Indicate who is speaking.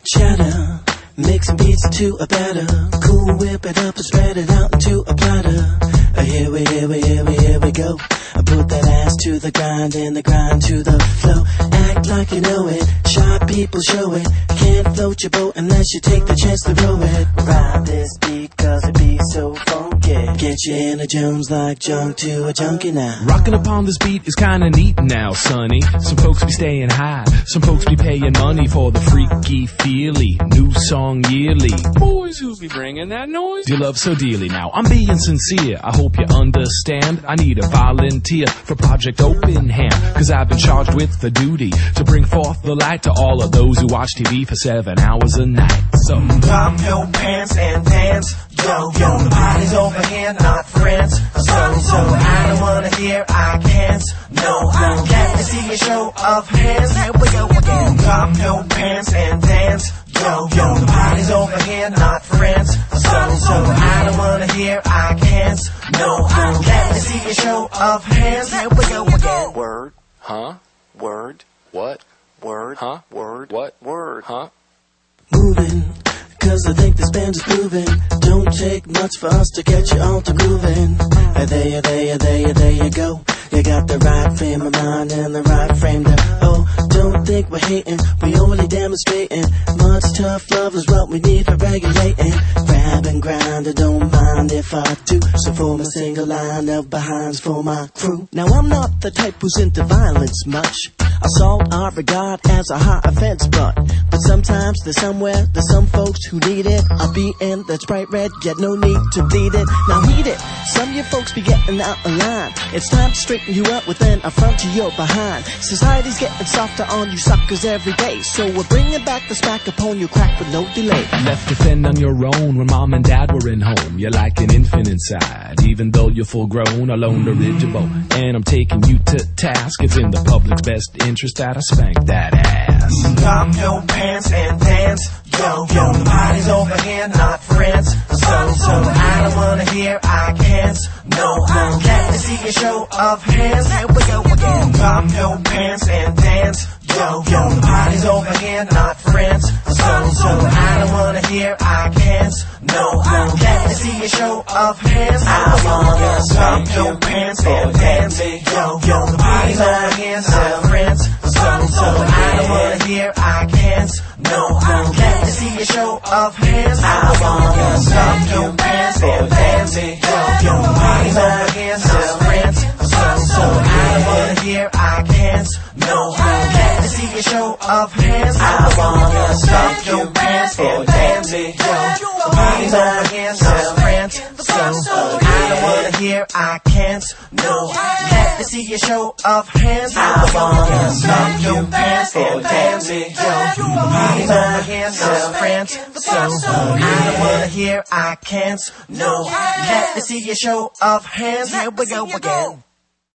Speaker 1: Chatter, mixing beats into a batter. Cool, whip it up and spread it out into a platter. Here we go. I put that ass to the grind and the grind to the flow. Act like you know it, shy people show it. Can't float your boat unless you take the chance to row it. Ride this beat cause it be so funky. Get you in a Jones like junk to a junkie now.
Speaker 2: Rockin' upon this beat is kinda neat now, sonny. Some folks be staying high, some folks be paying money for the freaky feely. New song yearly. Boys who be bringing that noise, you love so dearly. Now I'm being sincere, I hope you understand. I need a volunteer for Project Open Hand, cause I've been charged with the duty to bring forth the light to all of those who watch TV for 7 hours a night. So
Speaker 3: drop your pants and dance, yo, the party's over here, not friends. So I don't wanna hear I can't, no, I get to see a show of hands. Here we go again. Drop your pants and dance, yo, the party's over here, not friends. So I don't wanna hear I can't, no, I get to see a show of hands. Here we go again.
Speaker 4: Word, huh? Word, what? Word, huh? Word, what? Word, huh?
Speaker 1: Moving, cause I think this band is grooving. Don't take much for us to get you all to grooving. There you go. You got the right frame of mind and the right frame to, don't think we're hating, we only demonstrating. Much tough love is what we need for regulating. Grab and grind, I don't mind if I do. So form a single line of behinds for my crew. Now I'm not the type who's into violence much. Assault I regard as a high offense, but sometimes there's some folks who need it. A beating that's bright red, yet no need to bleed it. Now heed it, some of you folks be getting out of line. It's time to straighten you up within a front to your behind. Society's getting softer on you suckers every day, so we're bringing back the smack upon your crack with no delay.
Speaker 2: Left to fend on your own when mom and dad were in home. You're like an infant inside, even though you're full grown, alone dirigible. And I'm taking you to task. It's in the public's best interest that I spank that ass.
Speaker 3: Drop your pants and dance, yo, the party's over here, not friends. So I don't wanna hear I can't, no, I get to see a show of hands. Here we go again. Drop your pants and dance, yo, the party's over here, not friends. So I don't wanna hear I can't, no, I get to see a show of hands. I wanna drop your pants and dance, yo, the party's over here, not friends. So I don't wanna hear I can't, no, I get to see a show of hands. I wanna drop your pants and dance, yo, the party's over here, not friends. So I don't wanna hear I can't, no, I get to see a show of hands. I wanna drop your pants and dance, yo, the party's over here, not friends. So I don't wanna hear I can't, no, get to see a show of hands. I wanna drop your pants and dance, yo, the party's over here, not friends. So I don't wanna hear I can't, no, get to see a show of hands. Here we go again.